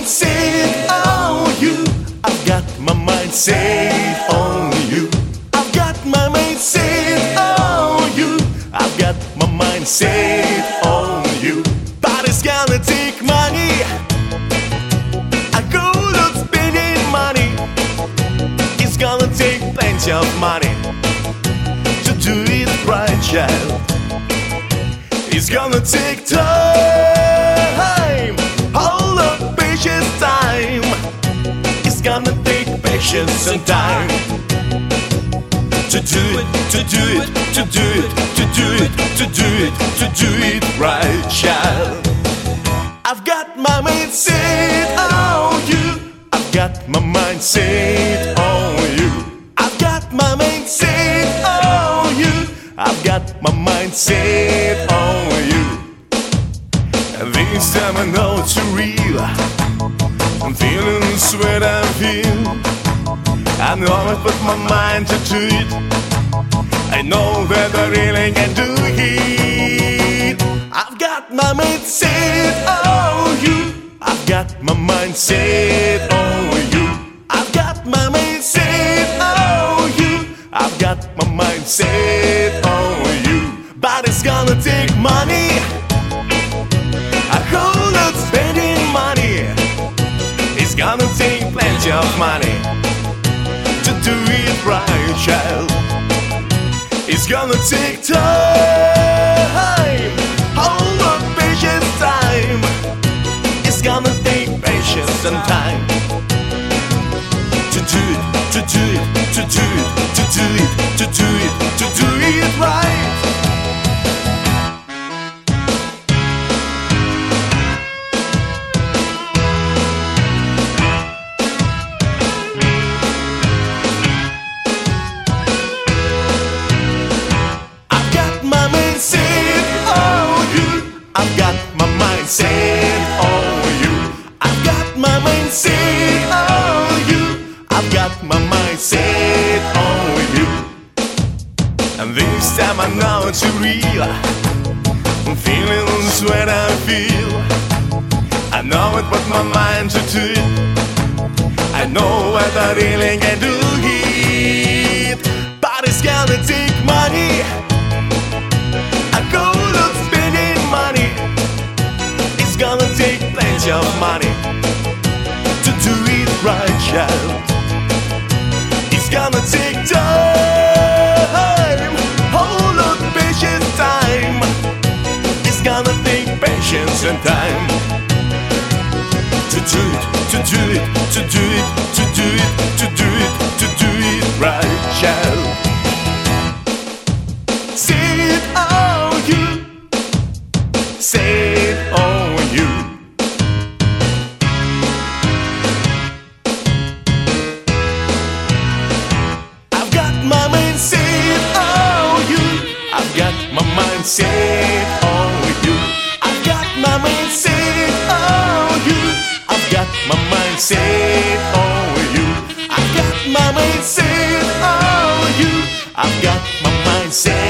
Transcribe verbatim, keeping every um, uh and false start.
set on you. I've got my mind set on you. I've got my mind set on you. I've got my mind set on you. But it's gonna take money. I go out spending money. It's gonna take plenty of money to do it right, child. It's gonna take time, all of patience time. It's gonna take patience and time to do it, to do it, to do it, to do it, to do it, to do it right, child. I've got my mind set on you. I've got my mind set on you. I've got my mind set on you. I've got my mind set on you. And this time I know it's real. I'm feeling what I feel. I know I put my mind to do it. I know that I really can do it. I've got my mind set on you. I've got my mind set on you. I've got my mind set on you. I've got my mind set on you. But it's gonna take money. I hold out spending money. It's gonna take plenty of money to do it right, child. It's gonna take time, all of patience time. It's gonna take patience and time to do it, to do it, to do it, to do it, to do it, to do it right. I've got my mind set on you. I've got my mind set on you. I've got my mind set on you. I've got my mind set on you. And this time I know it's real. I'm feeling what I feel. I know it, put my mind to do it. I know what I really can do it. But it's gonna take money. I go out spending money. It's gonna take plenty of money to do it right, child. It's gonna take time, hold on, patience time. It's gonna take patience and time to do it, to do it, to do it, to do it, to do it, to do it right, child. Set on you, set on you. I've got my mind set on you. I've got my mind set on you. I've got my mind set on you. I've got my mind set on you. I've got my mind set on you. I've got my mind set